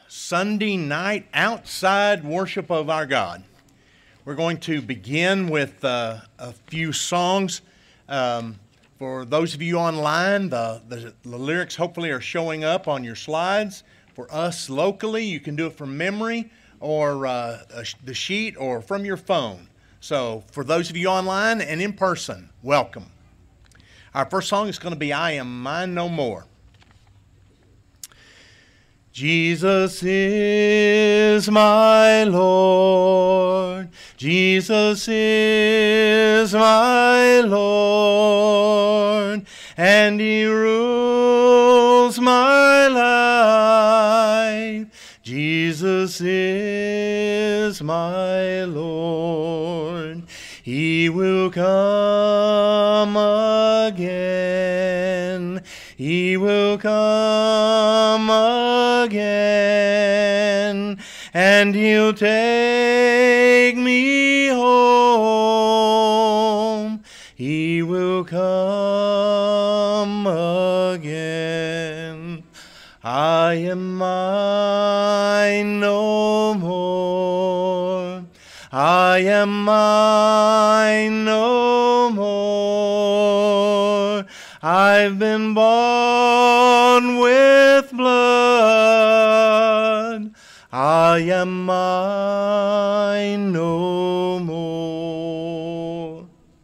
Sunday night outside worship of our God. We're going to begin with a few songs. For those of you online, the lyrics hopefully are showing up on your slides. For us locally, you can do it from memory or the sheet or from your phone. So for those of you online and in person, welcome. Our first song is going to be I Am Mine No More. Jesus is my Lord, Jesus is my Lord, and He rules my life. Jesus is my Lord, He will come again, He will come again, and He'll take me home. He will come again. I am mine no more. I am mine no more. I've been bought with blood. I am mine no more.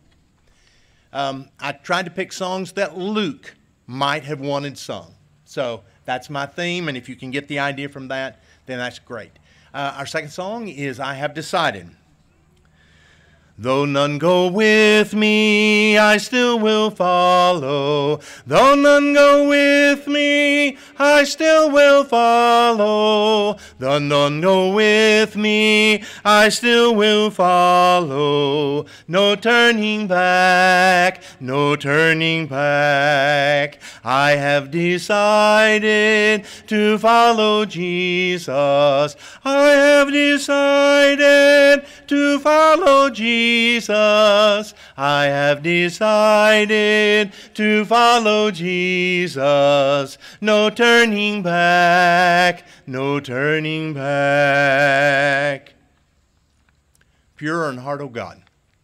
I tried to pick songs that Luke might have wanted sung. So that's my theme, and if you can get the idea from that, then that's great. Our second song is I Have Decided. Though none go with me, I still will follow. Though none go with me, I still will follow. Though none go with me, I still will follow. No turning back, no turning back. I have decided to follow Jesus. I have decided to follow Jesus. I have decided to follow Jesus. No turning back, no turning back. Pure in heart, O God.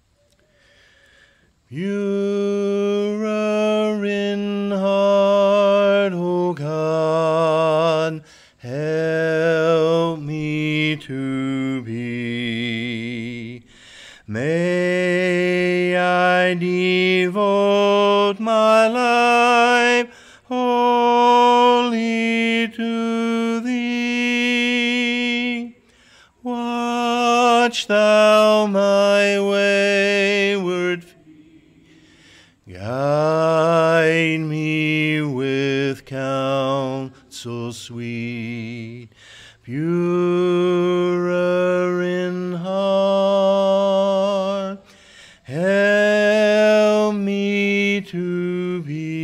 Purer in heart, O God, help me to be. May I devote my life wholly to Thee. Watch Thou my wayward feet, guide me with counsel sweet, purer in heart, help me to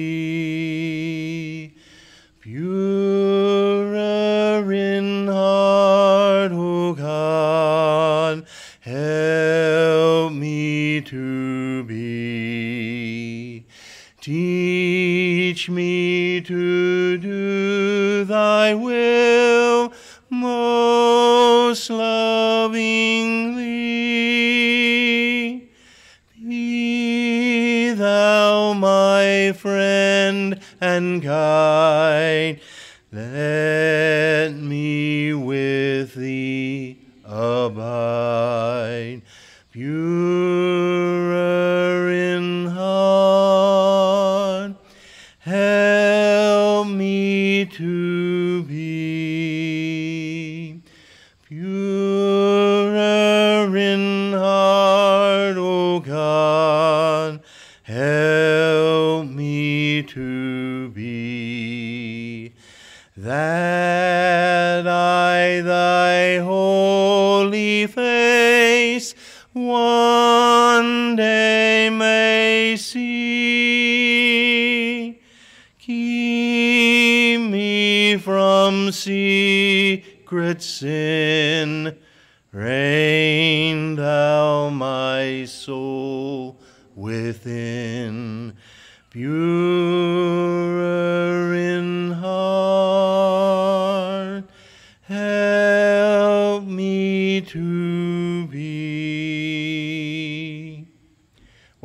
be. Purer in heart, O God, help me to be. Teach me to do Thy will most lovingly. Be Thou my friend and guide. Let me with Thee abide. Purer in heart, help me to be. Purer in heart, O God, help me to be. That I Thy holy face one day may see. Keep me from secret sin. Reign Thou my soul within. Purer in heart, help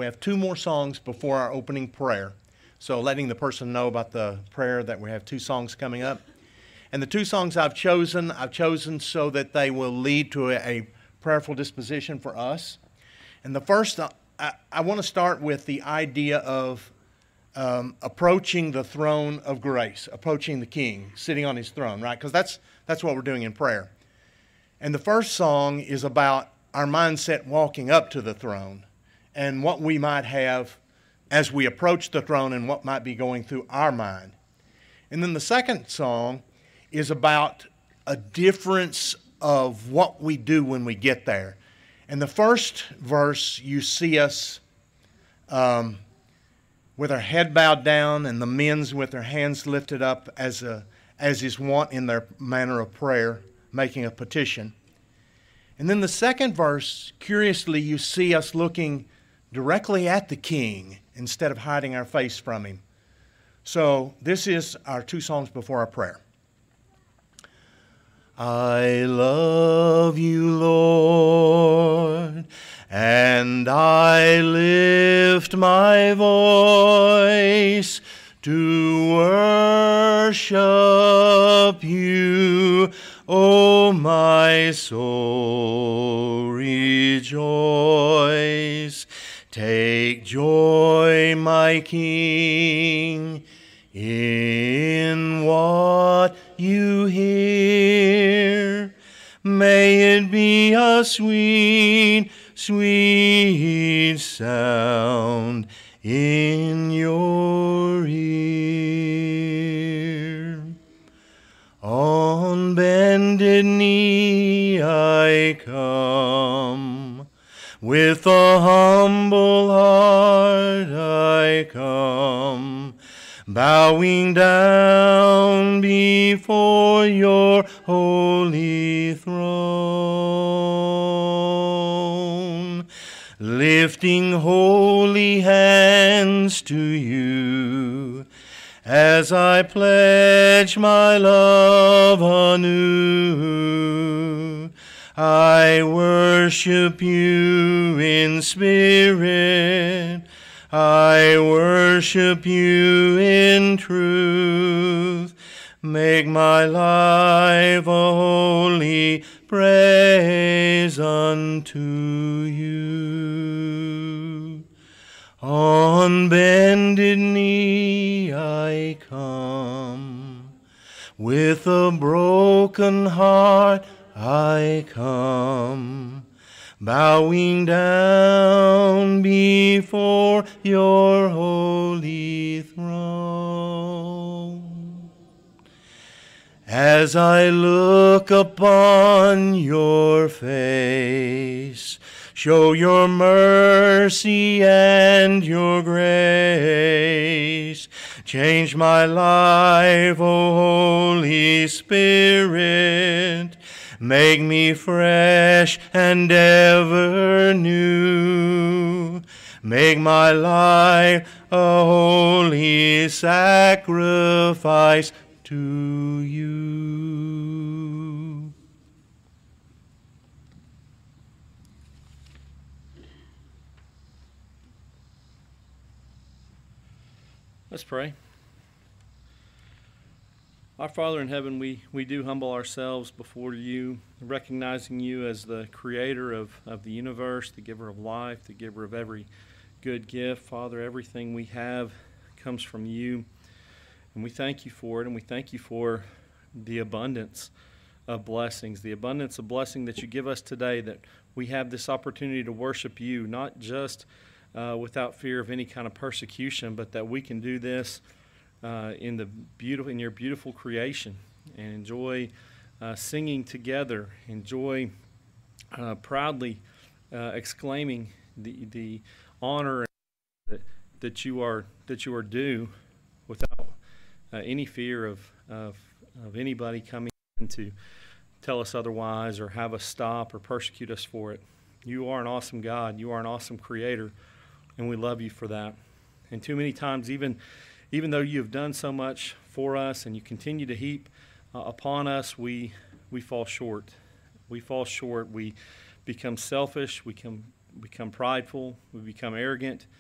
have two more songs before our opening prayer. So letting the person know about the prayer that we have two songs coming up. And the two songs I've chosen so that they will lead to a prayerful disposition for us. And the first, I want to start with the idea of approaching the throne of grace, approaching the King, sitting on his throne, right? Because that's what we're doing in prayer. And the first song is about our mindset walking up to the throne and what we might have as we approach the throne and what might be going through our mind. And then the second song is about a difference of what we do when we get there. And the first verse, you see us with our head bowed down and the men's with their hands lifted up as is wont in their manner of prayer, making a petition. And then the second verse, curiously, you see us looking directly at the King instead of hiding our face from him. So this is our two songs before our prayer. I love you, Lord, and I lift my voice to worship you, O my soul, rejoice. Take joy, my King, in what you hear. May it be a sweet, sweet sound in your ear. On bended knee I come, with a humble heart I come, bowing down before your holy throne, lifting holy hands to you, as I pledge my love anew. I worship you in spirit, I worship you in truth. Make my life a holy praise unto you. On bended knee I come, with a broken heart I come, bowing down before your holy throne. As I look upon your face, show your mercy and your grace. Change my life, O Holy Spirit. Make me fresh and ever new. Make my life a holy sacrifice to you. Let's pray. Our Father in heaven, we do humble ourselves before you, recognizing you as the creator of the universe, the giver of life, the giver of every good gift. Father, everything we have comes from you, and we thank you for it, and we thank you for the abundance of blessings, the abundance of blessing that you give us today, that we have this opportunity to worship you, not just without fear of any kind of persecution, but that we can do this in your beautiful creation, and enjoy singing together, enjoy proudly exclaiming the honor that you are due, without any fear of anybody coming in to tell us otherwise or have us stop or persecute us for it. You are an awesome God. You are an awesome Creator, and we love you for that. And too many times, even though you have done so much for us and you continue to heap upon us, we fall short. We fall short. We become selfish. We become prideful. We become arrogant.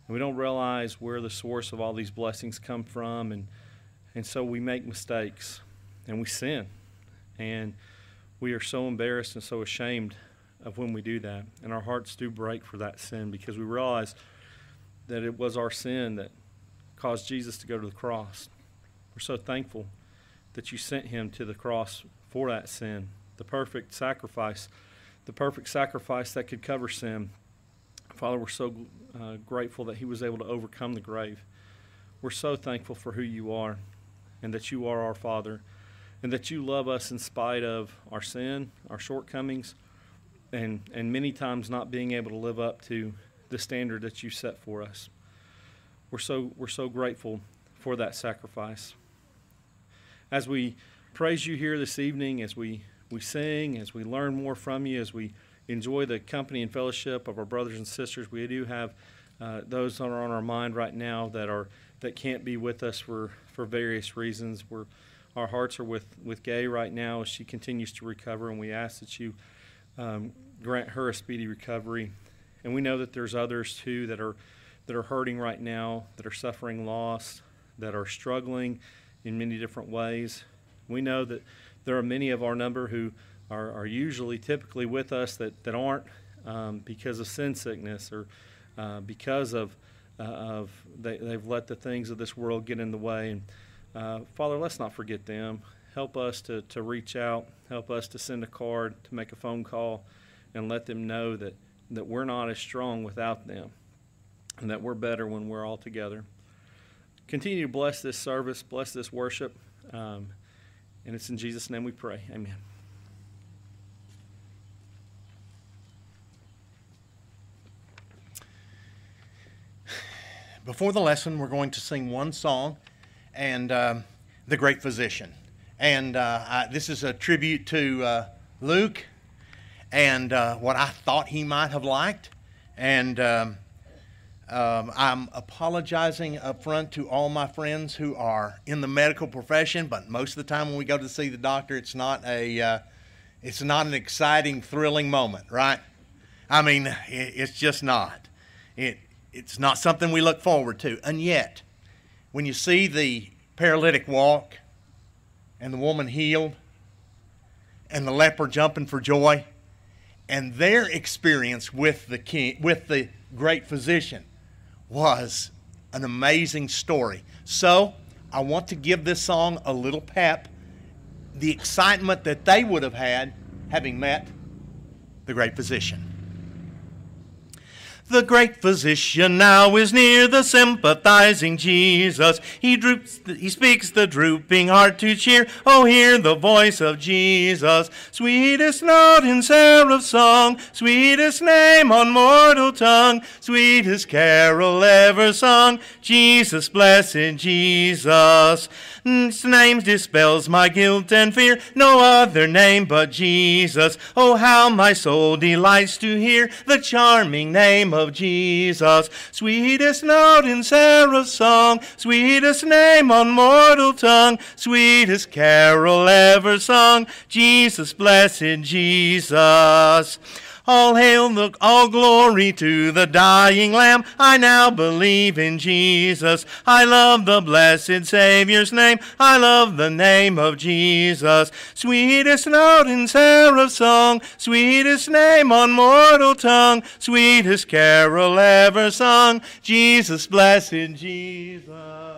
And we don't realize where the source of all these blessings come from, and so we make mistakes, and we sin. And we are so embarrassed and so ashamed of when we do that. And our hearts do break for that sin because we realize that it was our sin that caused Jesus to go to the cross. We're so thankful that you sent him to the cross for that sin, the perfect sacrifice that could cover sin. Father, we're so grateful that he was able to overcome the grave. We're so thankful for who you are and that you are our Father and that you love us in spite of our sin, our shortcomings, and many times not being able to live up to the standard that you set for us. We're so grateful for that sacrifice. As we praise you here this evening, as we sing, as we learn more from you, as we enjoy the company and fellowship of our brothers and sisters, we do have those that are on our mind right now that can't be with us for various reasons. Our hearts are with Gay right now as she continues to recover, and we ask that you grant her a speedy recovery. And we know that there's others too that are hurting right now, that are suffering loss, that are struggling in many different ways. We know that there are many of our number who are typically with us that aren't because of sin sickness or because of they've let the things of this world get in the way. And Father, let's not forget them. Help us to reach out. Help us to send a card, to make a phone call, and let them know that we're not as strong without them and that we're better when we're all together. Continue to bless this service, bless this worship, and it's in Jesus' name we pray. Amen. Before the lesson, we're going to sing one song, and The Great Physician. And this is a tribute to Luke and what I thought he might have liked. And I'm apologizing up front to all my friends who are in the medical profession, but most of the time when we go to see the doctor, it's not an exciting, thrilling moment, right? I mean, it's just not. It's not something we look forward to. And yet, when you see the paralytic walk, and the woman healed, and the leper jumping for joy, and their experience with the great physician was an amazing story. So I want to give this song a little pep, the excitement that they would have had having met the great physician. The great physician now is near, the sympathizing Jesus. He speaks the drooping heart to cheer. Oh, hear the voice of Jesus. Sweetest note in seraph song, sweetest name on mortal tongue, sweetest carol ever sung, Jesus, blessed Jesus. His name dispels my guilt and fear, no other name but Jesus. Oh, how my soul delights to hear the charming name of Jesus. Sweetest note in seraph song, sweetest name on mortal tongue, sweetest carol ever sung, Jesus, blessed Jesus. All hail, all glory to the dying Lamb. I now believe in Jesus. I love the blessed Savior's name. I love the name of Jesus. Sweetest note in seraph song, sweetest name on mortal tongue, sweetest carol ever sung, Jesus, blessed Jesus.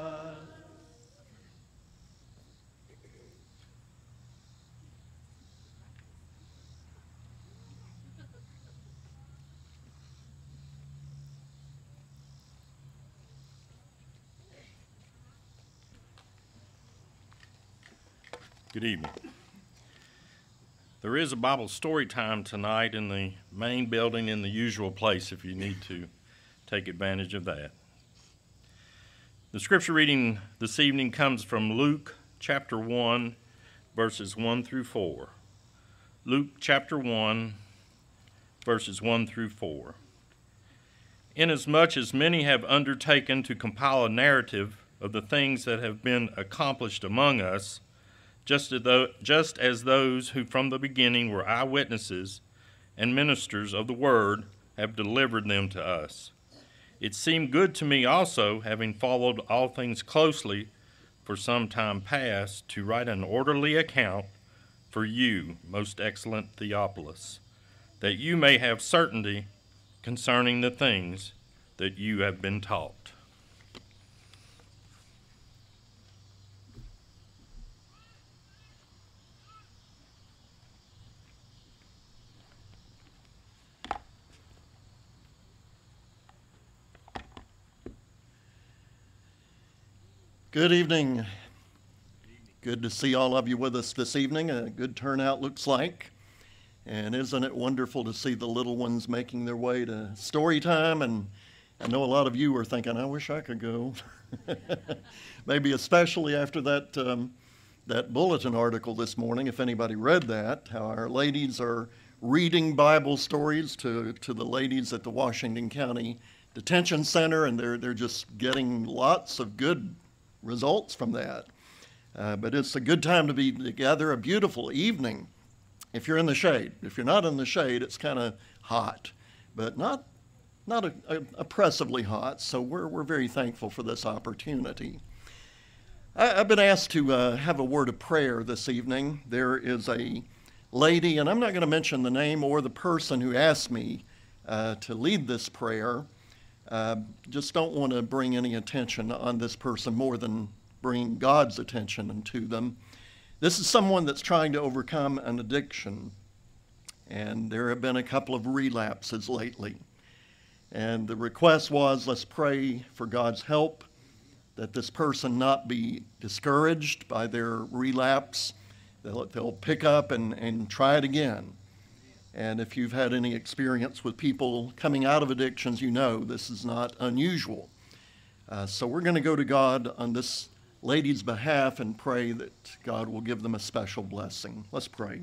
Good evening. There is a Bible story time tonight in the main building in the usual place if you need to take advantage of that. The scripture reading this evening comes from Luke chapter 1, verses 1 through 4. Luke chapter 1, verses 1 through 4. Inasmuch as many have undertaken to compile a narrative of the things that have been accomplished among us, just as those who from the beginning were eyewitnesses and ministers of the word have delivered them to us. It seemed good to me also, having followed all things closely for some time past, to write an orderly account for you, most excellent Theophilus, that you may have certainty concerning the things that you have been taught. Good evening. Good to see all of you with us this evening. A good turnout looks like. And isn't it wonderful to see the little ones making their way to story time? And I know a lot of you are thinking, I wish I could go. Maybe especially after that bulletin article this morning, if anybody read that, how our ladies are reading Bible stories to the ladies at the Washington County Detention Center, and they're just getting lots of good results from that. But it's a good time to be together, a beautiful evening if you're in the shade. If you're not in the shade, it's kind of hot, but not oppressively hot, so we're very thankful for this opportunity. I've been asked to have a word of prayer this evening. There is a lady, and I'm not going to mention the name or the person who asked me to lead this prayer. Just don't want to bring any attention on this person more than bring God's attention to them. This is someone that's trying to overcome an addiction, and there have been a couple of relapses lately. And the request was, let's pray for God's help, that this person not be discouraged by their relapse. They'll pick up and try it again. And if you've had any experience with people coming out of addictions, you know this is not unusual. So we're going to go to God on this lady's behalf and pray that God will give them a special blessing. Let's pray.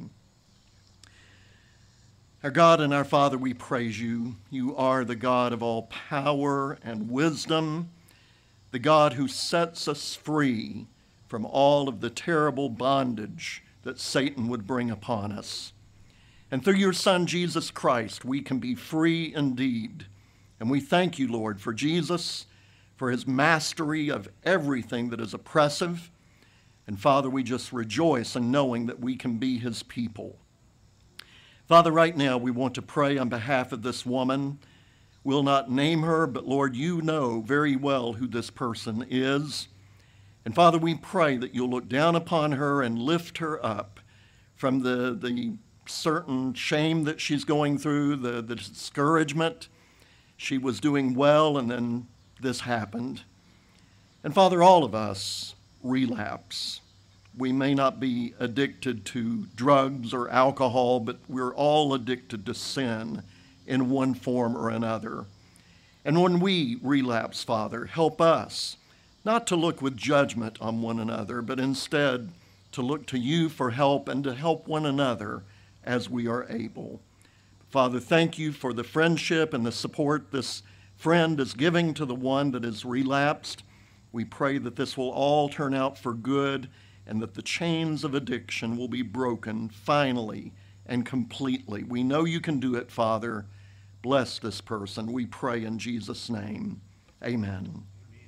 Our God and our Father, we praise you. You are the God of all power and wisdom, the God who sets us free from all of the terrible bondage that Satan would bring upon us. And through your Son, Jesus Christ, we can be free indeed. And we thank you, Lord, for Jesus, for his mastery of everything that is oppressive. And Father, we just rejoice in knowing that we can be his people. Father, right now we want to pray on behalf of this woman. We'll not name her, but Lord, you know very well who this person is. And Father, we pray that you'll look down upon her and lift her up from the certain shame that she's going through, the discouragement. She was doing well, and then this happened. And Father, all of us relapse. We may not be addicted to drugs or alcohol, but we're all addicted to sin in one form or another. And when we relapse, Father, help us not to look with judgment on one another, but instead to look to you for help and to help one another as we are able. Father, thank you for the friendship and the support this friend is giving to the one that is relapsed. We pray that this will all turn out for good and that the chains of addiction will be broken finally and completely. We know you can do it, Father. Bless this person, we pray in Jesus' name. Amen.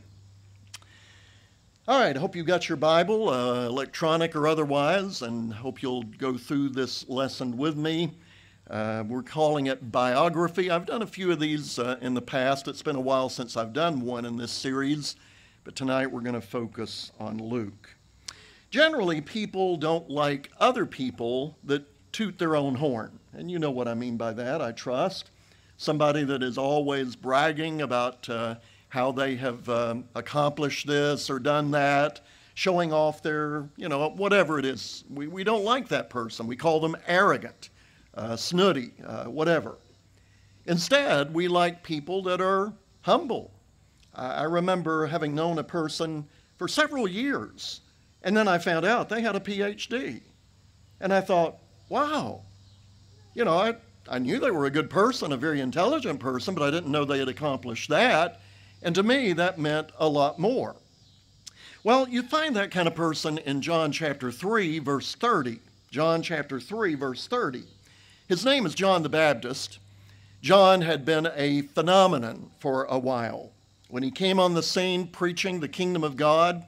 All right, I hope you got your Bible, electronic or otherwise, and hope you'll go through this lesson with me. We're calling it biography. I've done a few of these in the past. It's been a while since I've done one in this series, but tonight we're going to focus on Luke. Generally, people don't like other people that toot their own horn, and you know what I mean by that, I trust. Somebody that is always bragging about how they have accomplished this or done that, showing off their, whatever it is. We don't like that person. We call them arrogant, snooty, whatever. Instead, we like people that are humble. I remember having known a person for several years, and then I found out they had a PhD. And I thought, wow, I knew they were a good person, a very intelligent person, but I didn't know they had accomplished that. And to me, that meant a lot more. Well, you find that kind of person in John chapter 3, verse 30. John chapter 3, verse 30. His name is John the Baptist. John had been a phenomenon for a while. When he came on the scene preaching the kingdom of God,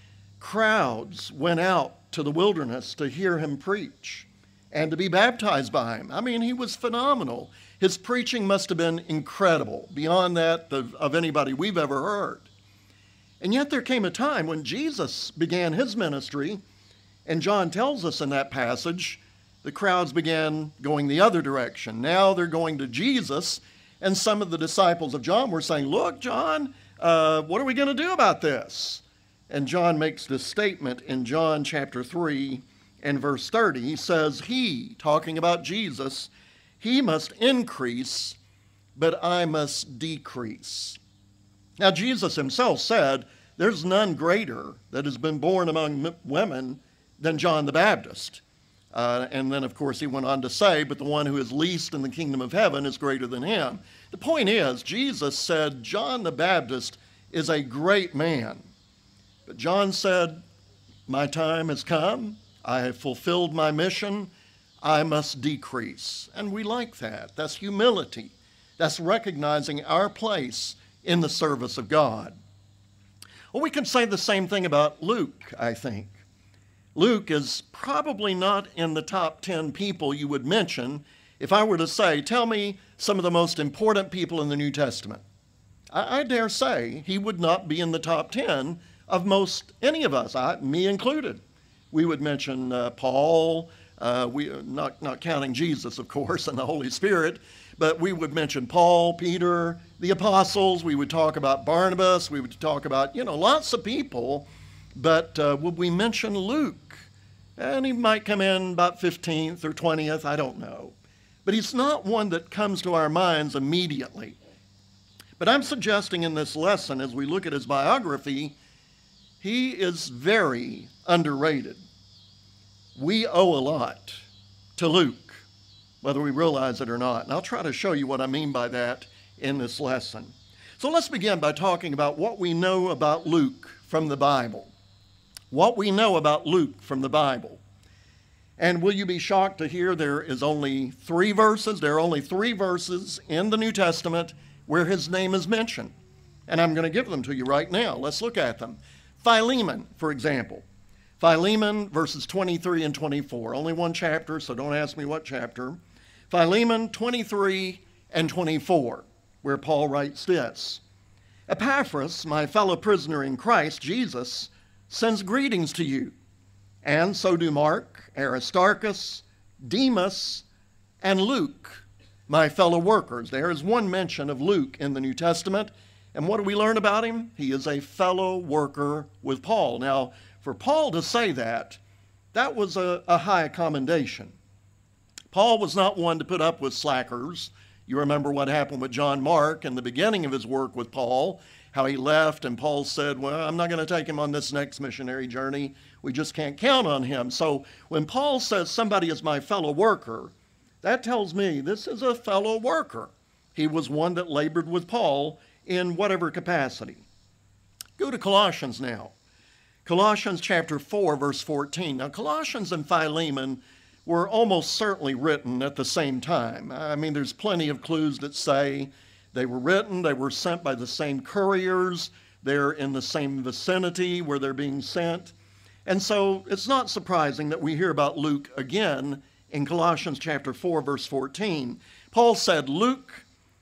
crowds went out to the wilderness to hear him preach and to be baptized by him. I mean, he was phenomenal. His preaching must have been incredible, beyond that of anybody we've ever heard. And yet there came a time when Jesus began his ministry, and John tells us in that passage, the crowds began going the other direction. Now they're going to Jesus, and some of the disciples of John were saying, "Look, John, what are we going to do about this?" And John makes this statement in John chapter 3 and verse 30. He says, "He," talking about Jesus, "he must increase, but I must decrease." Now, Jesus himself said, "There's none greater that has been born among women than John the Baptist." And then, of course, he went on to say, "But the one who is least in the kingdom of heaven is greater than him." The point is, Jesus said John the Baptist is a great man. But John said, "My time has come. I have fulfilled my mission. I must decrease." And we like that. That's humility. That's recognizing our place in the service of God. Well, we can say the same thing about Luke, I think. Luke is probably not in the top 10 people you would mention if I were to say, tell me some of the most important people in the New Testament. I dare say he would not be in the top 10 of most any of us, me included. We would mention Paul, not counting Jesus, of course, and the Holy Spirit, but we would mention Paul, Peter, the apostles. We would talk about Barnabas. We would talk about, lots of people. But would we mention Luke? And he might come in about 15th or 20th, I don't know. But he's not one that comes to our minds immediately. But I'm suggesting in this lesson, as we look at his biography, he is very underrated. We owe a lot to Luke, whether we realize it or not. And I'll try to show you what I mean by that in this lesson. So let's begin by talking about what we know about Luke from the Bible. What we know about Luke from the Bible. And will you be shocked to hear there is only 3 verses? There are only 3 verses in the New Testament where his name is mentioned. And I'm going to give them to you right now. Let's look at them. Philemon, for example. Philemon, verses 23 and 24. Only one chapter, so don't ask me what chapter. Philemon 23 and 24, where Paul writes this. "Epaphras, my fellow prisoner in Christ Jesus, sends greetings to you, and so do Mark, Aristarchus, Demas, and Luke, my fellow workers." There is one mention of Luke in the New Testament, and what do we learn about him? He is a fellow worker with Paul. Now, for Paul to say that was a high commendation. Paul was not one to put up with slackers. You remember what happened with John Mark in the beginning of his work with Paul, how he left, and Paul said, "Well, I'm not going to take him on this next missionary journey. We just can't count on him." So when Paul says somebody is my fellow worker, that tells me this is a fellow worker. He was one that labored with Paul in whatever capacity. Go to Colossians now. Colossians chapter 4, verse 14. Now, Colossians and Philemon were almost certainly written at the same time. I mean, there's plenty of clues that say they were written, they were sent by the same couriers, they're in the same vicinity where they're being sent. And so it's not surprising that we hear about Luke again in Colossians chapter 4, verse 14. Paul said, "Luke,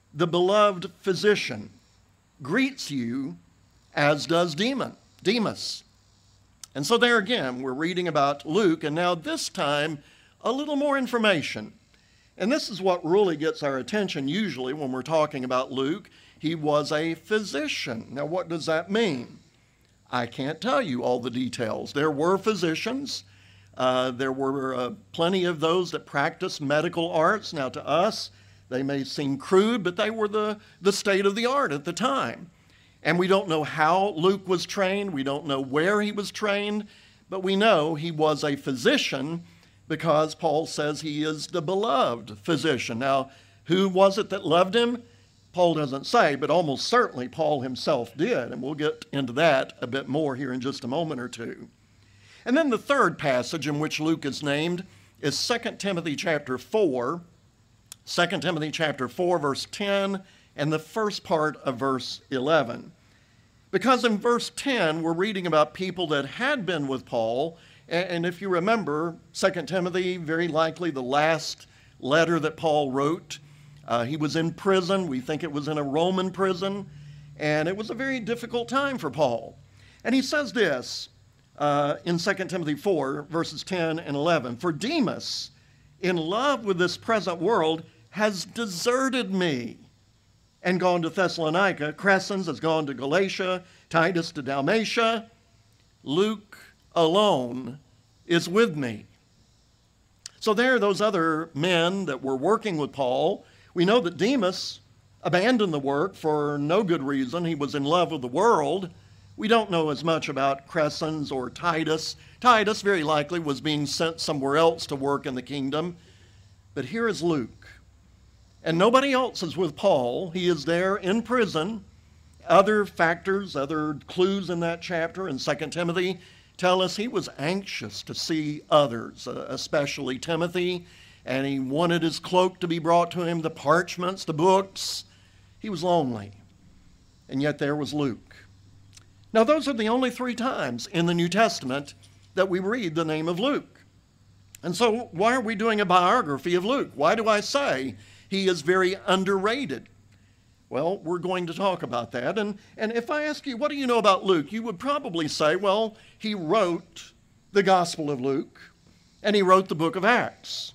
the beloved physician, greets you, as does Demas." And so there again, we're reading about Luke, and now this time, a little more information. And this is what really gets our attention usually when we're talking about Luke. He was a physician. Now, what does that mean? I can't tell you all the details. There were physicians. There were plenty of those that practiced medical arts. Now, to us, they may seem crude, but they were the state of the art at the time. And we don't know how Luke was trained. We don't know where he was trained. But we know he was a physician, because Paul says he is the beloved physician. Now, who was it that loved him? Paul doesn't say, but almost certainly Paul himself did, and we'll get into that a bit more here in just a moment or two. And then the third passage in which Luke is named is 2 Timothy chapter 4, 2 Timothy chapter 4, verse 10, and the first part of verse 11. Because in verse 10, we're reading about people that had been with Paul, and if you remember, 2 Timothy, very likely the last letter that Paul wrote. He was in prison. We think it was in a Roman prison, and it was a very difficult time for Paul. And he says this in 2 Timothy 4, verses 10 and 11, "For Demas, in love with this present world, has deserted me and gone to Thessalonica. Crescens has gone to Galatia, Titus to Dalmatia. Luke alone is with me." So there are those other men that were working with Paul. We know that Demas abandoned the work for no good reason. He was in love with the world. We don't know as much about Crescens or Titus. Titus very likely was being sent somewhere else to work in the kingdom. But here is Luke. And nobody else is with Paul. He is there in prison. Other factors, other clues in that chapter in 2 Timothy tell us he was anxious to see others, especially Timothy, and he wanted his cloak to be brought to him, the parchments, the books. He was lonely. And yet there was Luke. Now those are the only 3 times in the New Testament that we read the name of Luke. And so why are we doing a biography of Luke? Why do I say he is very underrated? Well, we're going to talk about that. And if I ask you, what do you know about Luke? You would probably say, well, he wrote the Gospel of Luke, and he wrote the book of Acts.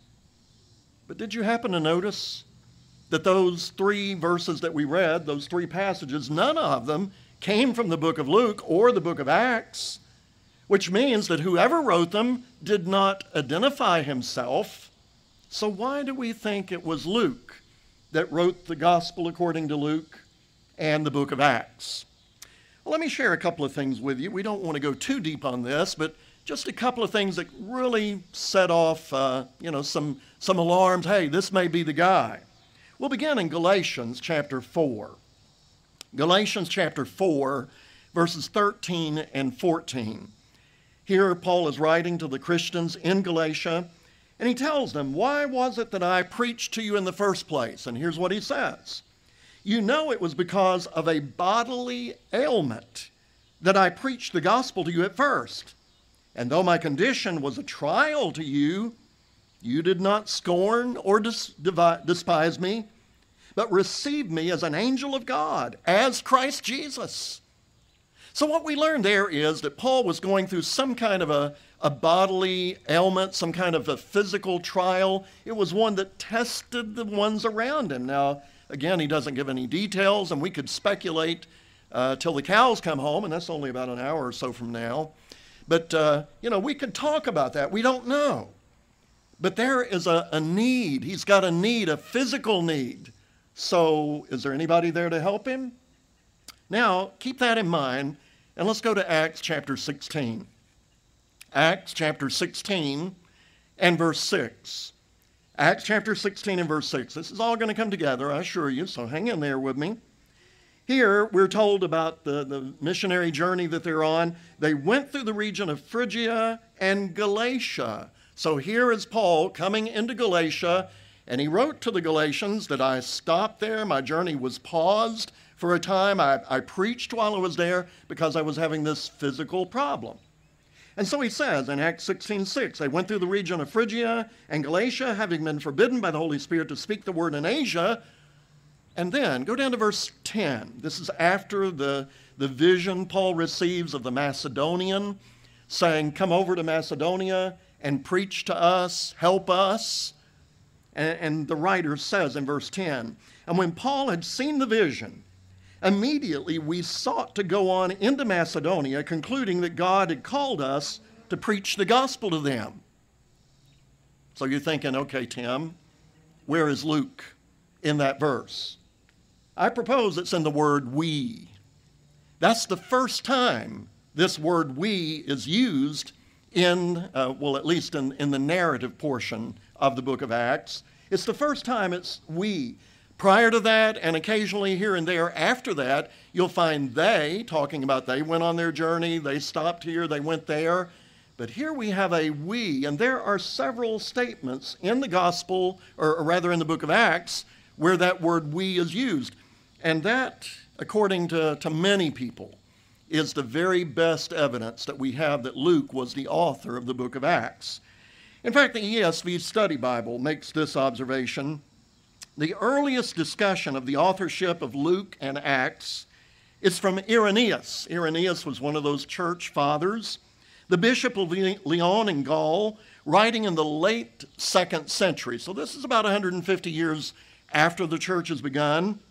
But did you happen to notice that those 3 verses that we read, those 3 passages, none of them came from the book of Luke or the book of Acts, which means that whoever wrote them did not identify himself. So why do we think it was Luke that wrote the Gospel according to Luke and the book of Acts? Well, let me share a couple of things with you. We don't want to go too deep on this, but just a couple of things that really set off, some alarms. Hey, this may be the guy. We'll begin in Galatians chapter 4. Galatians chapter 4, verses 13 and 14. Here Paul is writing to the Christians in Galatia, and he tells them, "Why was it that I preached to you in the first place?" And here's what he says. "You know it was because of a bodily ailment that I preached the gospel to you at first. And though my condition was a trial to you, you did not scorn or despise me, but received me as an angel of God, as Christ Jesus." So what we learned there is that Paul was going through some kind of a bodily ailment, some kind of a physical trial. It was one that tested the ones around him. Now, again, he doesn't give any details, and we could speculate till the cows come home, and that's only about an hour or so from now. But, we could talk about that. We don't know. But there is a need. He's got a need, a physical need. So is there anybody there to help him? Now, keep that in mind, and let's go to Acts chapter 16. Acts chapter 16 and verse 6. Acts chapter 16 and verse 6. This is all going to come together, I assure you, so hang in there with me. Here, we're told about the missionary journey that they're on. They went through the region of Phrygia and Galatia. So here is Paul coming into Galatia, and he wrote to the Galatians that I stopped there. My journey was paused for a time. I preached while I was there because I was having this physical problem. And so he says in Acts 16:6, they went through the region of Phrygia and Galatia, having been forbidden by the Holy Spirit to speak the word in Asia. And then go down to verse 10. This is after the vision Paul receives of the Macedonian, saying, "Come over to Macedonia and preach to us, help us." And the writer says in verse 10, "And when Paul had seen the vision, immediately we sought to go on into Macedonia, concluding that God had called us to preach the gospel to them." So you're thinking, okay, Tim, where is Luke in that verse? I propose it's in the word "we." That's the first time this word "we" is used in, at least in the narrative portion of the book of Acts. It's the first time it's "we." Prior to that, and occasionally here and there after that, you'll find they, talking about they went on their journey, they stopped here, they went there. But here we have a we, and there are several statements in the gospel, or rather in the book of Acts, where that word we is used. And that, according to many people, is the very best evidence that we have that Luke was the author of the book of Acts. In fact, the ESV Study Bible makes this observation. The earliest discussion of the authorship of Luke and Acts is from Irenaeus. Irenaeus was one of those church fathers, the bishop of Lyon in Gaul, writing in the late 2nd century. So this is about 150 years after the church has begun.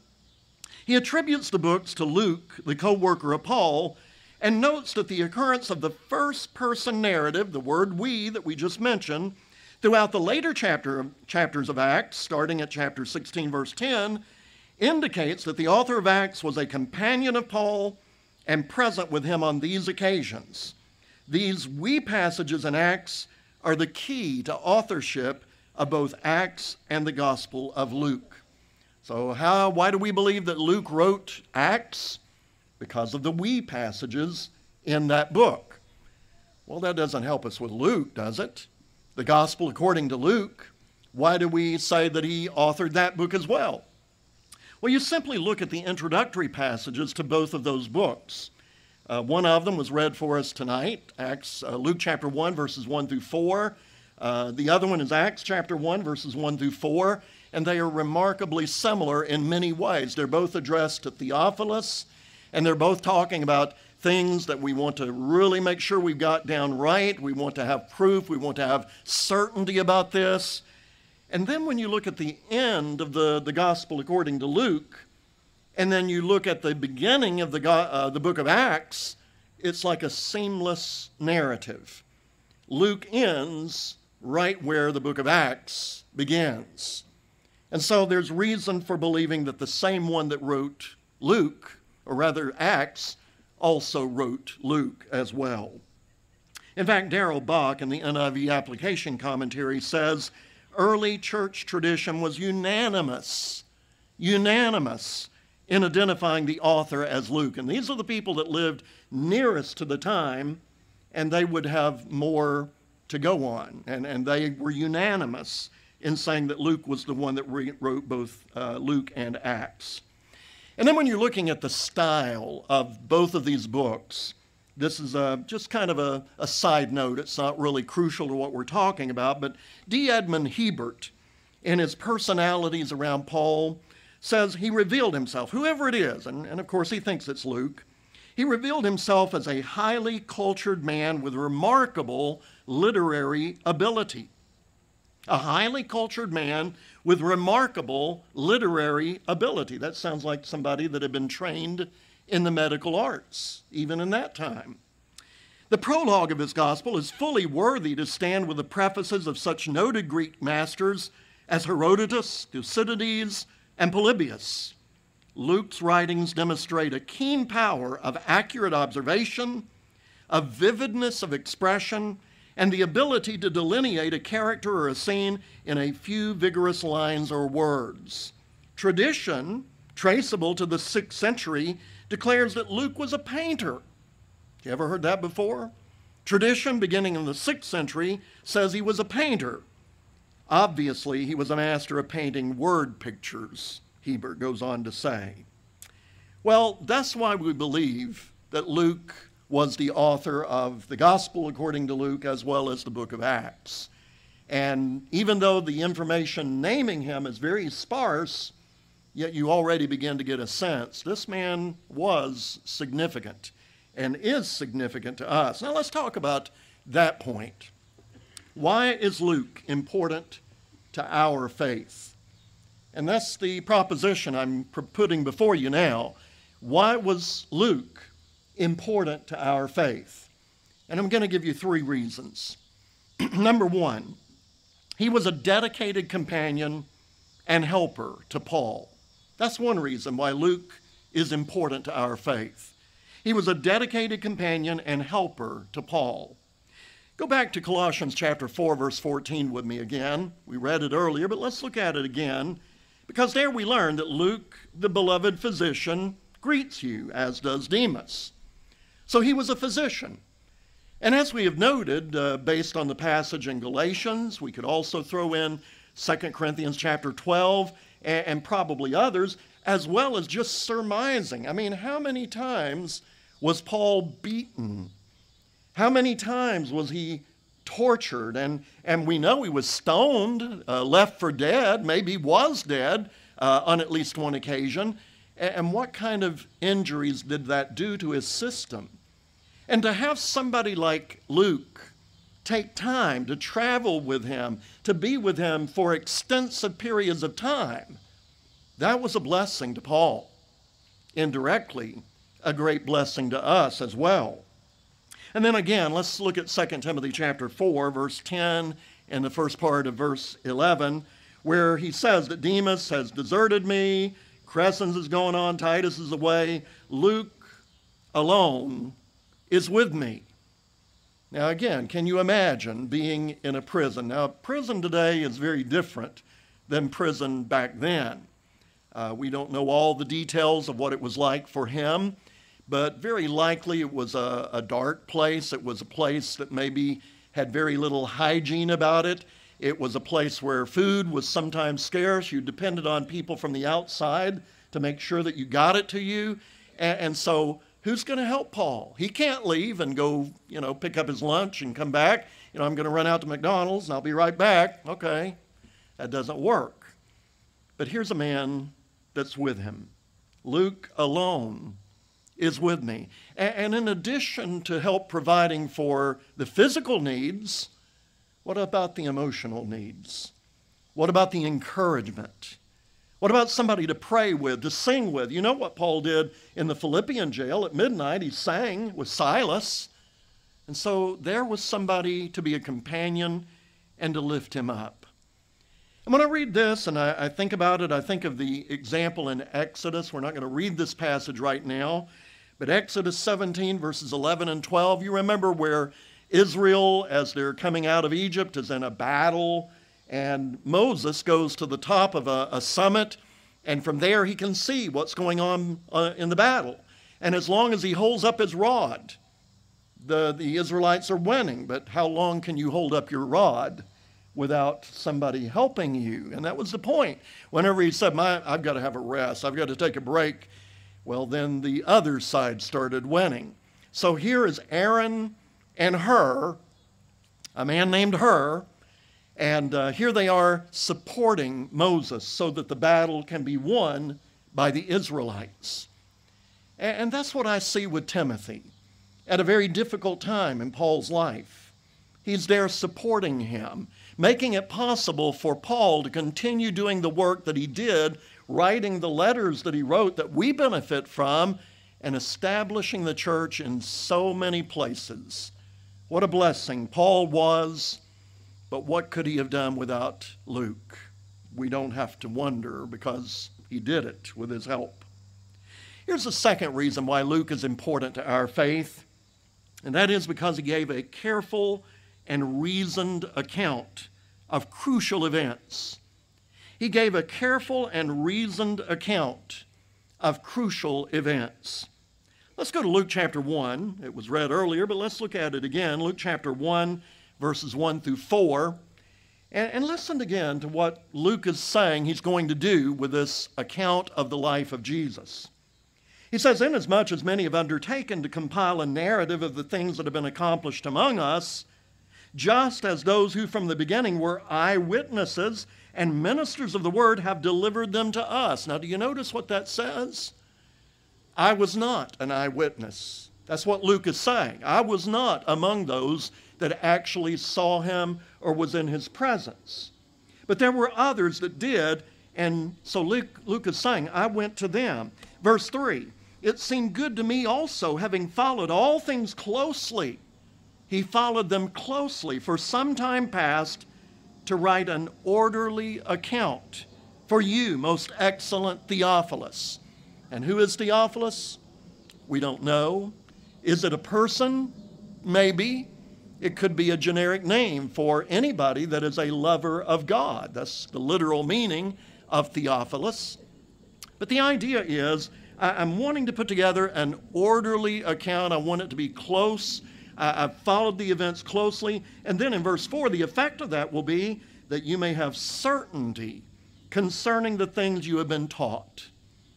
He attributes the books to Luke, the co-worker of Paul, and notes that the occurrence of the first-person narrative, the word we that we just mentioned, throughout the later chapters of Acts, starting at chapter 16, verse 10, indicates that the author of Acts was a companion of Paul and present with him on these occasions. These we passages in Acts are the key to authorship of both Acts and the Gospel of Luke. So why do we believe that Luke wrote Acts? Because of the we passages in that book. Well, that doesn't help us with Luke, does it? The Gospel according to Luke, why do we say that he authored that book as well? Well, you simply look at the introductory passages to both of those books. One of them was read for us tonight, Luke chapter 1, verses 1 through 4. The other one is Acts chapter 1, verses 1 through 4, and they are remarkably similar in many ways. They're both addressed to Theophilus, and they're both talking about things that we want to really make sure we've got down right. We want to have proof. We want to have certainty about this. And then when you look at the end of the Gospel according to Luke, and then you look at the beginning of the book of Acts, it's like a seamless narrative. Luke ends right where the book of Acts begins. And so there's reason for believing that the same one that wrote Luke, or rather Acts, also wrote Luke as well. In fact, Darrell Bock in the NIV Application Commentary says, early church tradition was unanimous in identifying the author as Luke. And these are the people that lived nearest to the time, and they would have more to go on. And they were unanimous in saying that Luke was the one that wrote both Luke and Acts. And then when you're looking at the style of both of these books, this is just kind of a side note. It's not really crucial to what we're talking about, but D. Edmund Hebert, in his Personalities Around Paul, says he revealed himself, whoever it is, and of course he thinks it's Luke, he revealed himself as a highly cultured man with remarkable literary ability. A highly cultured man with remarkable literary ability. That sounds like somebody that had been trained in the medical arts, even in that time. The prologue of his gospel is fully worthy to stand with the prefaces of such noted Greek masters as Herodotus, Thucydides, and Polybius. Luke's writings demonstrate a keen power of accurate observation, a vividness of expression, and the ability to delineate a character or a scene in a few vigorous lines or words. Tradition, traceable to the 6th century, declares that Luke was a painter. You ever heard that before? Tradition, beginning in the 6th century, says he was a painter. Obviously, he was a master of painting word pictures, Hebert goes on to say. Well, that's why we believe that Luke was the author of the Gospel according to Luke as well as the book of Acts. And even though the information naming him is very sparse, yet you already begin to get a sense this man was significant and is significant to us. Now let's talk about that point. Why is Luke important to our faith? And that's the proposition I'm putting before you now. Why was Luke important to our faith? And I'm going to give you 3 reasons. Number 1, he was a dedicated companion and helper to Paul. That's one reason why Luke is important to our faith. He was a dedicated companion and helper to Paul. Go back to Colossians chapter 4, verse 14 with me again. We read it earlier, but let's look at it again, because there we learn that Luke, the beloved physician, greets you, as does Demas. So he was a physician. And as we have noted, based on the passage in Galatians, we could also throw in 2 Corinthians chapter 12 and probably others, as well as just surmising. I mean, how many times was Paul beaten? How many times was he tortured? And we know he was stoned, left for dead, maybe was dead on at least one occasion. And what kind of injuries did that do to his system? And to have somebody like Luke take time to travel with him, to be with him for extensive periods of time, that was a blessing to Paul. Indirectly, a great blessing to us as well. And then again, let's look at 2 Timothy chapter 4, verse 10 and the first part of verse 11, where he says that Demas has deserted me, Crescens is going on, Titus is away, Luke alone is with me. Now again, can you imagine being in a prison? Now, prison today is very different than prison back then. We don't know all the details of what it was like for him, but very likely it was a dark place. It was a place that maybe had very little hygiene about it. It was a place where food was sometimes scarce. You depended on people from the outside to make sure that you got it to you. And so who's going to help Paul? He can't leave and go, pick up his lunch and come back. I'm going to run out to McDonald's and I'll be right back. Okay, that doesn't work. But here's a man that's with him. Luke alone is with me. And in addition to help providing for the physical needs, what about the emotional needs? What about the encouragement? What about somebody to pray with, to sing with? You know what Paul did in the Philippian jail at midnight? He sang with Silas. And so there was somebody to be a companion and to lift him up. And when I read this and I think about it, I think of the example in Exodus. We're not going to read this passage right now, but Exodus 17, verses 11 and 12, you remember where Israel, as they're coming out of Egypt, is in a battle, and Moses goes to the top of a summit, and from there he can see what's going on in the battle. And as long as he holds up his rod, the Israelites are winning. But how long can you hold up your rod without somebody helping you? And that was the point. Whenever he said, I've got to have a rest, I've got to take a break, well, then the other side started winning. So here is Aaron and Hur, a man named Hur, and here they are supporting Moses so that the battle can be won by the Israelites. And that's what I see with Timothy at a very difficult time in Paul's life. He's there supporting him, making it possible for Paul to continue doing the work that he did, writing the letters that he wrote that we benefit from, and establishing the church in so many places. What a blessing Paul was, but what could he have done without Luke? We don't have to wonder, because he did it with his help. Here's the second reason why Luke is important to our faith, and that is because he gave a careful and reasoned account of crucial events. He gave a careful and reasoned account of crucial events. Let's go to Luke chapter 1. It was read earlier, but let's look at it again. Luke chapter 1, verses 1 through 4. And listen again to what Luke is saying he's going to do with this account of the life of Jesus. He says, "Inasmuch as many have undertaken to compile a narrative of the things that have been accomplished among us, just as those who from the beginning were eyewitnesses and ministers of the word have delivered them to us." Now, do you notice what that says? I was not an eyewitness. That's what Luke is saying. I was not among those that actually saw him or was in his presence. But there were others that did, and so Luke is saying, I went to them. Verse 3, "It seemed good to me also, having followed all things closely." He followed them closely for some time past, to write an orderly account for you, most excellent Theophilus. And who is Theophilus? We don't know. Is it a person? Maybe. It could be a generic name for anybody that is a lover of God. That's the literal meaning of Theophilus. But the idea is, I'm wanting to put together an orderly account. I want it to be close. I've followed the events closely. And then in verse 4, the effect of that will be that you may have certainty concerning the things you have been taught.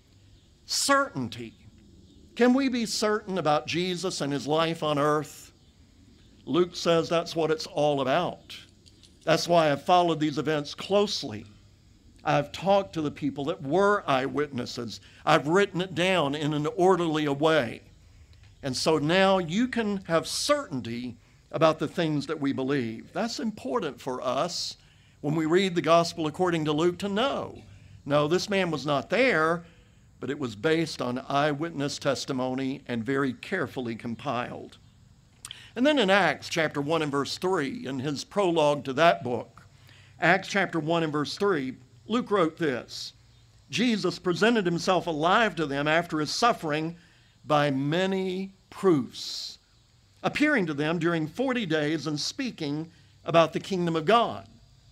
Certainty. Can we be certain about Jesus and his life on earth? Luke says that's what it's all about. That's why I've followed these events closely. I've talked to the people that were eyewitnesses. I've written it down in an orderly way. And so now you can have certainty about the things that we believe. That's important for us when we read the gospel according to Luke to know. No, this man was not there, but it was based on eyewitness testimony and very carefully compiled. And then in Acts chapter 1 and verse 3, in his prologue to that book, Acts chapter 1 and verse 3, Luke wrote this: Jesus presented himself alive to them after his suffering by many proofs, appearing to them during 40 days and speaking about the kingdom of God.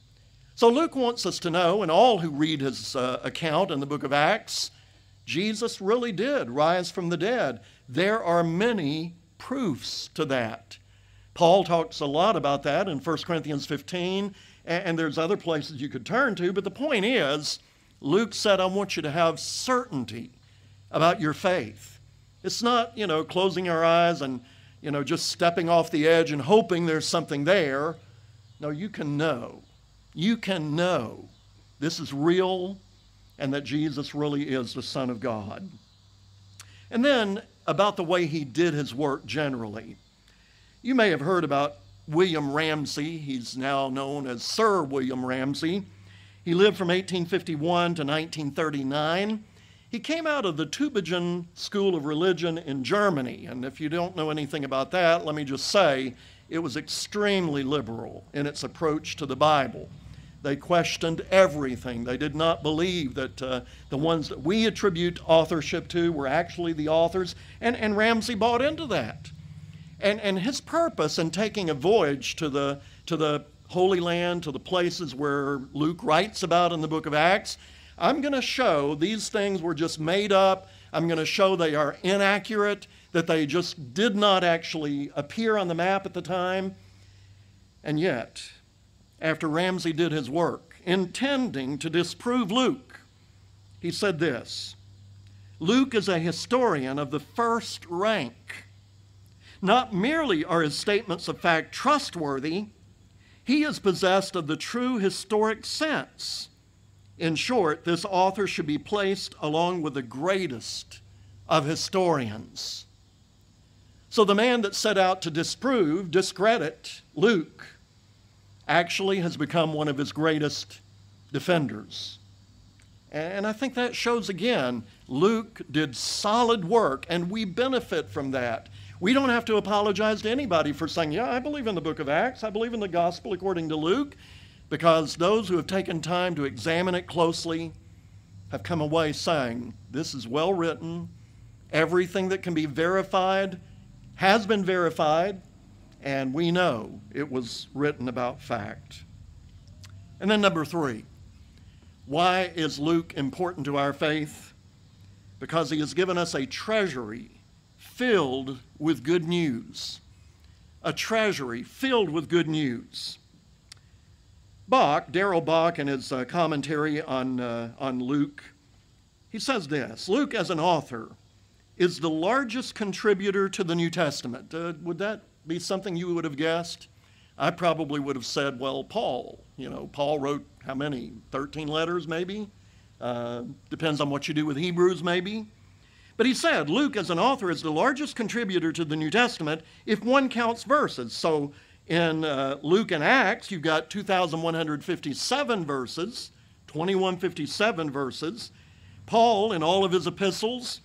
So Luke wants us to know, and all who read his account in the book of Acts, Jesus really did rise from the dead. There are many proofs to that. Paul talks a lot about that in 1 Corinthians 15, and there's other places you could turn to, but the point is, Luke said, I want you to have certainty about your faith. It's not, closing our eyes and, just stepping off the edge and hoping there's something there. No, you can know. You can know this is real and that Jesus really is the Son of God. And then about the way he did his work generally. You may have heard about William Ramsay. He's now known as Sir William Ramsay. He lived from 1851 to 1939. He came out of the Tübingen School of Religion in Germany. And if you don't know anything about that, let me just say it was extremely liberal in its approach to the Bible. They questioned everything. They did not believe that the ones that we attribute authorship to were actually the authors. And Ramsay bought into that. And his purpose in taking a voyage to the Holy Land, to the places where Luke writes about in the book of Acts, I'm going to show these things were just made up. I'm going to show they are inaccurate, that they just did not actually appear on the map at the time. And yet, after Ramsay did his work, intending to disprove Luke, he said this: Luke is a historian of the first rank. Not merely are his statements of fact trustworthy, he is possessed of the true historic sense. In short, this author should be placed along with the greatest of historians. So the man that set out to discredit Luke, actually has become one of his greatest defenders. And I think that shows again, Luke did solid work, and we benefit from that. We don't have to apologize to anybody for saying, yeah, I believe in the book of Acts, I believe in the gospel according to Luke, because those who have taken time to examine it closely have come away saying, this is well written, everything that can be verified has been verified, and we know it was written about fact. And then number 3, why is Luke important to our faith? Because he has given us a treasury filled with good news. A treasury filled with good news. Darrell Bock, in his commentary on Luke, he says this: Luke as an author is the largest contributor to the New Testament. Would that be something you would have guessed? I probably would have said, well, Paul. Paul wrote how many? 13 letters maybe? Depends on what you do with Hebrews maybe. But he said Luke as an author is the largest contributor to the New Testament if one counts verses. So in Luke and Acts, you've got 2,157 verses, 2,157 verses. Paul, in all of his epistles,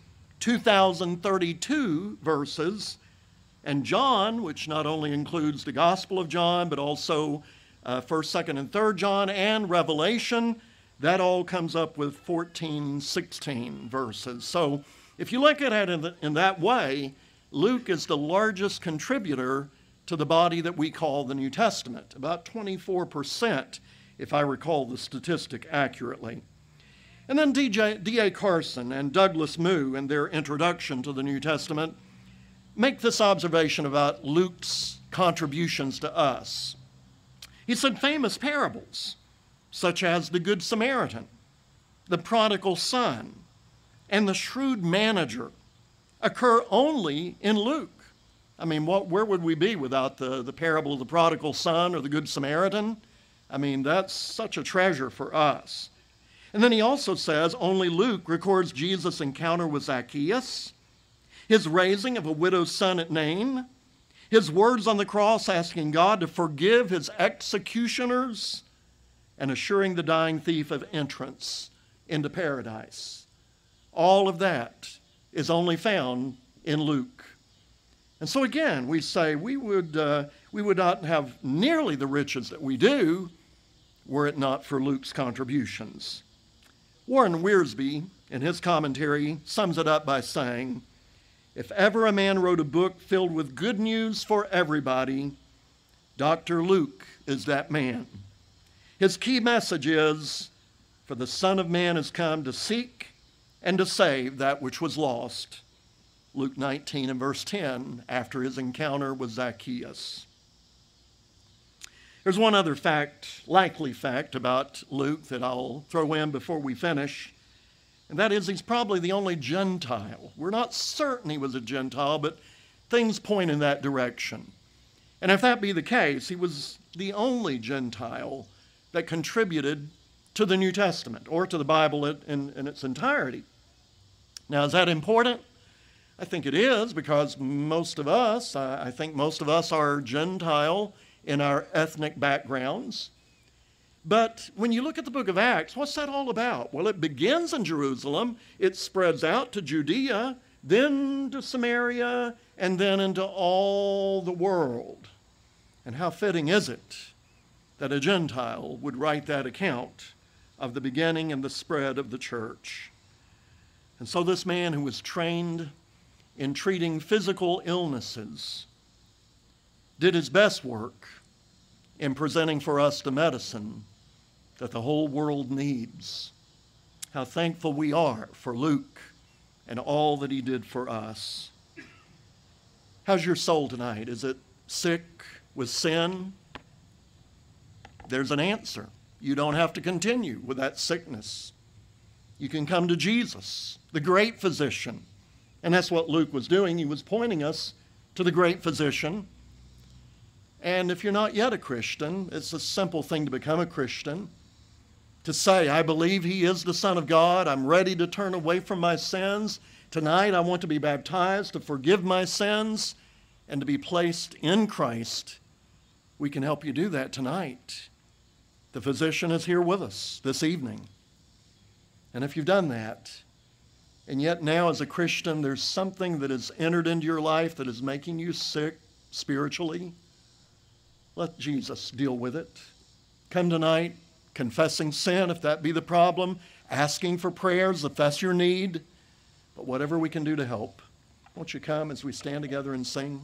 2,032 verses. And John, which not only includes the Gospel of John, but also 1st, 2nd, and 3rd John and Revelation, that all comes up with 16 verses. So if you look at it in that way, Luke is the largest contributor to the body that we call the New Testament, about 24%, if I recall the statistic accurately. And then D.A. Carson and Douglas Moo, in their introduction to the New Testament, make this observation about Luke's contributions to us. He said famous parables, such as the Good Samaritan, the prodigal son, and the shrewd manager, occur only in Luke. I mean, where would we be without the parable of the prodigal son or the Good Samaritan? I mean, that's such a treasure for us. And then he also says only Luke records Jesus' encounter with Zacchaeus, his raising of a widow's son at Nain, his words on the cross asking God to forgive his executioners, and assuring the dying thief of entrance into paradise. All of that is only found in Luke. And so again, we say we would not have nearly the riches that we do were it not for Luke's contributions. Warren Wiersbe, in his commentary, sums it up by saying, if ever a man wrote a book filled with good news for everybody, Dr. Luke is that man. His key message is, for the Son of Man has come to seek and to save that which was lost. Luke 19 and verse 10, after his encounter with Zacchaeus. There's one other fact, likely fact about Luke that I'll throw in before we finish, and that is he's probably the only Gentile. We're not certain he was a Gentile, but things point in that direction. And if that be the case, he was the only Gentile that contributed to the New Testament or to the Bible in its entirety. Now, is that important? I think it is, because most of us, I think most of us are Gentile in our ethnic backgrounds. But when you look at the book of Acts, what's that all about? Well, it begins in Jerusalem, it spreads out to Judea, then to Samaria, and then into all the world. And how fitting is it that a Gentile would write that account of the beginning and the spread of the church? And so this man who was trained in treating physical illnesses did his best work in presenting for us the medicine that the whole world needs. How thankful we are for Luke and all that he did for us. How's your soul tonight? Is it sick with sin? There's an answer. You don't have to continue with that sickness. You can come to Jesus, the great physician. And that's what Luke was doing. He was pointing us to the great physician. And if you're not yet a Christian, it's a simple thing to become a Christian. To say, I believe he is the Son of God. I'm ready to turn away from my sins. Tonight I want to be baptized to forgive my sins and to be placed in Christ. We can help you do that tonight. The physician is here with us this evening. And if you've done that, and yet now as a Christian there's something that has entered into your life that is making you sick spiritually, let Jesus deal with it. Come tonight confessing sin, if that be the problem, asking for prayers, if that's your need, but whatever we can do to help. Won't you come as we stand together and sing?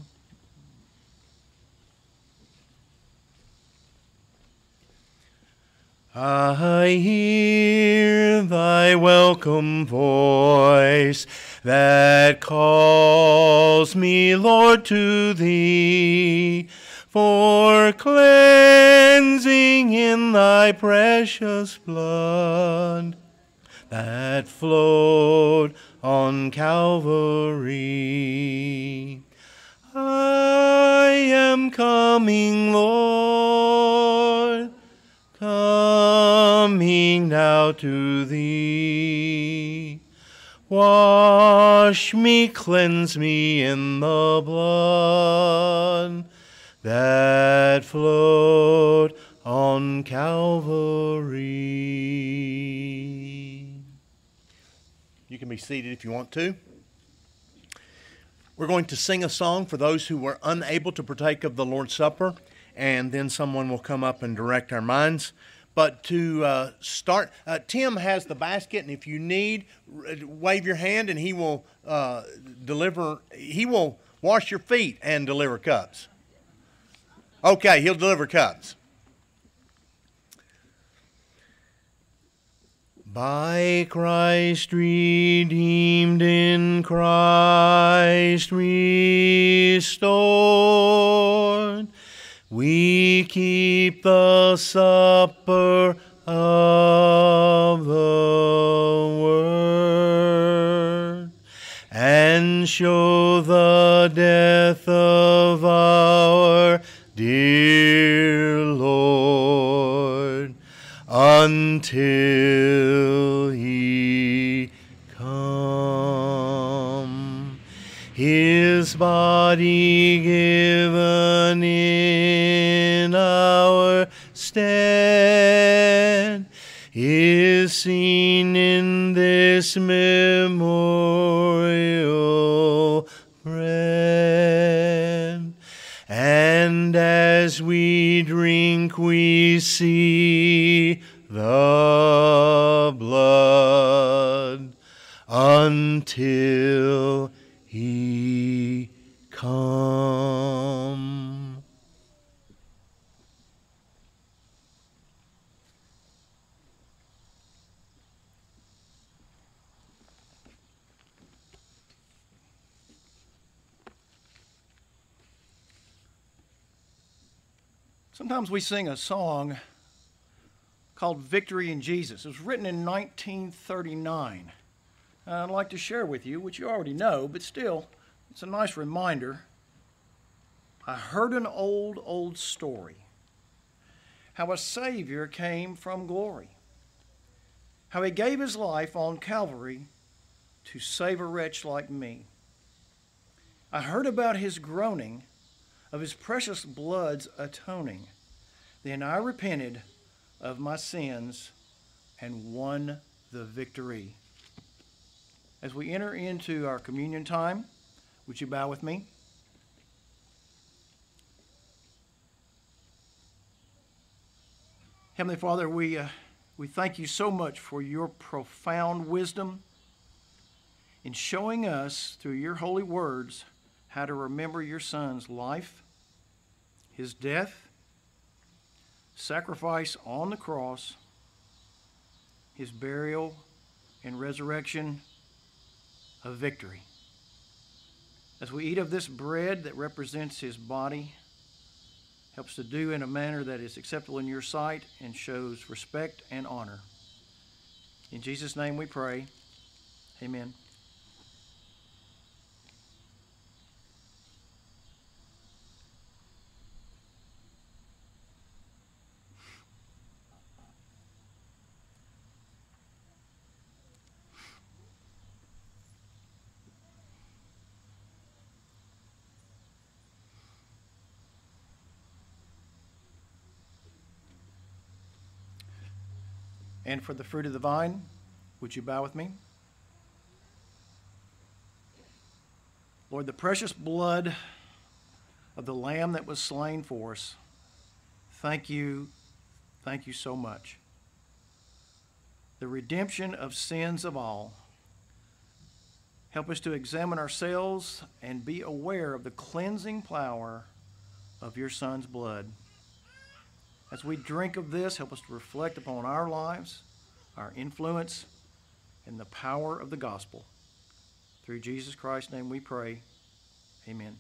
I hear thy welcome voice that calls me, Lord, to thee, for cleansing in thy precious blood that flowed on Calvary. I am coming, Lord, coming now to thee. Wash me, cleanse me in the blood that flowed on Calvary. You can be seated if you want to. We're going to sing a song for those who were unable to partake of the Lord's Supper, and then someone will come up and direct our minds. But to start, Tim has the basket, and if you need, wave your hand, and he will he will wash your feet and deliver cups. Okay, he'll deliver cups. By Christ redeemed, in Christ restored, we keep the supper of the Word, and show the death of our dear Lord until He come. His body given in our stead is seen in this memorial bread. And as we drink, we see the blood until He come. Sometimes we sing a song called Victory in Jesus. It was written in 1939. I'd like to share with you, which you already know, but still, it's a nice reminder. I heard an old story, how a Savior came from glory, how He gave His life on Calvary to save a wretch like me. I heard about His groaning, of His precious blood's atoning. Then I repented of my sins and won the victory. As we enter into our communion time, would you bow with me? Heavenly Father, we thank you so much for your profound wisdom in showing us through your holy words how to remember your Son's life, His death, sacrifice on the cross, His burial and resurrection of victory. As we eat of this bread that represents His body, helps to do in a manner that is acceptable in your sight and shows respect and honor. In Jesus' name we pray. Amen. And for the fruit of the vine, would you bow with me? Lord, the precious blood of the Lamb that was slain for us, thank you so much. The redemption of sins of all. Help us to examine ourselves and be aware of the cleansing power of your Son's blood. As we drink of this, help us to reflect upon our lives, our influence, and the power of the gospel. Through Jesus Christ's name we pray. Amen.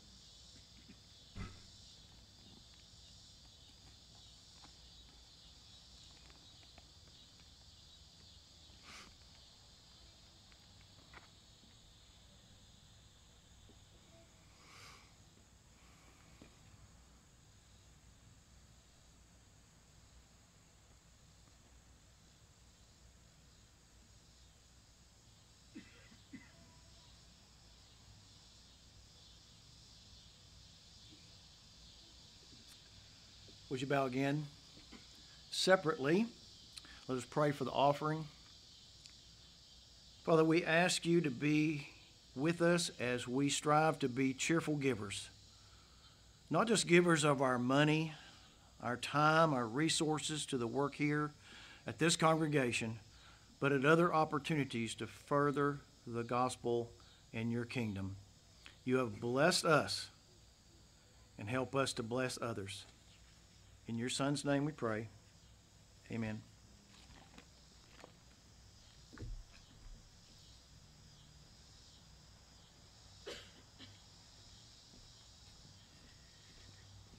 Would you bow again? Separately, let us pray for the offering. Father, we ask you to be with us as we strive to be cheerful givers. Not just givers of our money, our time, our resources to the work here at this congregation, but at other opportunities to further the gospel and your kingdom. You have blessed us and help us to bless others. In your Son's name we pray. Amen.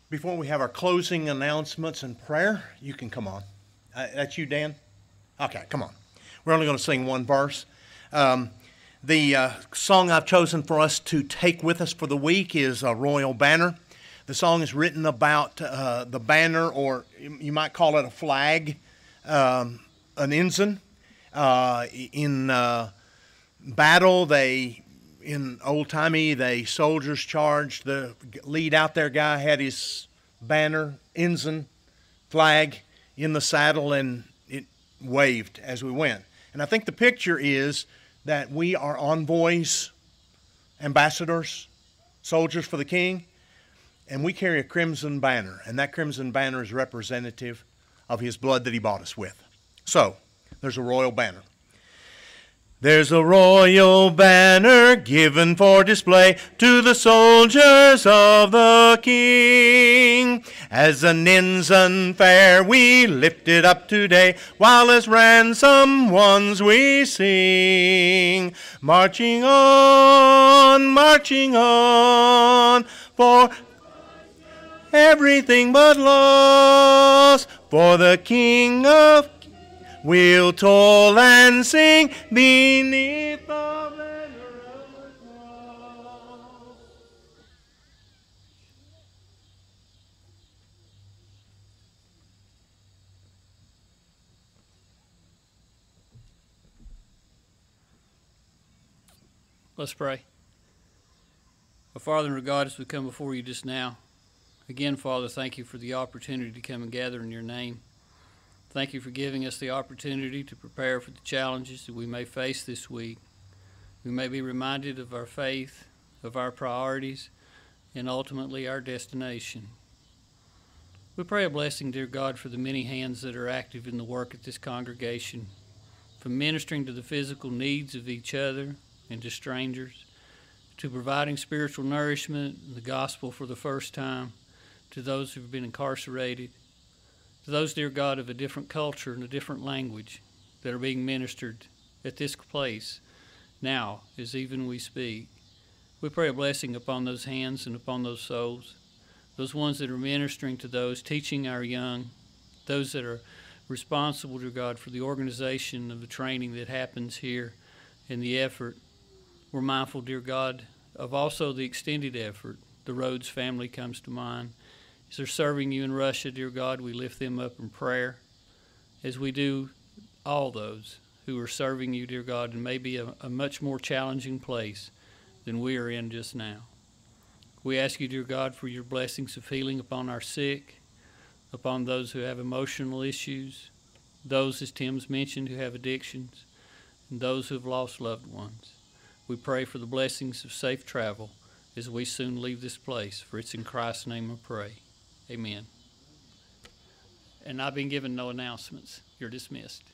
Before we have our closing announcements and prayer, you can come on. That's you, Dan? Okay, come on. We're only going to sing one verse. The song I've chosen for us to take with us for the week is Royal Banner. The song is written about the banner, or you might call it a flag, an ensign. In battle, in old-timey, soldiers charged. The lead out there guy had his banner, ensign, flag in the saddle, and it waved as we went. And I think the picture is that we are envoys, ambassadors, soldiers for the King, and we carry a crimson banner, and that crimson banner is representative of his blood that he bought us with. So, there's a royal banner. There's a royal banner given for display to the soldiers of the King. As an ensign fair we lift it up today, while as ransom ones we sing. Marching on, for everything but loss, for the King of we'll toil and sing beneath the banner of the cross. Let's pray. Our Father, in regard as we come before you just now, again, Father, thank you for the opportunity to come and gather in your name. Thank you for giving us the opportunity to prepare for the challenges that we may face this week. We may be reminded of our faith, of our priorities, and ultimately our destination. We pray a blessing, dear God, for the many hands that are active in the work at this congregation, from ministering to the physical needs of each other and to strangers, to providing spiritual nourishment and the gospel for the first time to those who have been incarcerated, to those, dear God, of a different culture and a different language that are being ministered at this place now as even we speak. We pray a blessing upon those hands and upon those souls, those ones that are ministering to those, teaching our young, those that are responsible, dear God, for the organization of the training that happens here and the effort. We're mindful, dear God, of also the extended effort. The Rhodes family comes to mind. As they're serving you in Russia, dear God, we lift them up in prayer, as we do all those who are serving you, dear God, in maybe a much more challenging place than we are in just now. We ask you, dear God, for your blessings of healing upon our sick, upon those who have emotional issues, those, as Tim's mentioned, who have addictions, and those who have lost loved ones. We pray for the blessings of safe travel as we soon leave this place, for it's in Christ's name I pray. Amen. And I've been given no announcements. You're dismissed.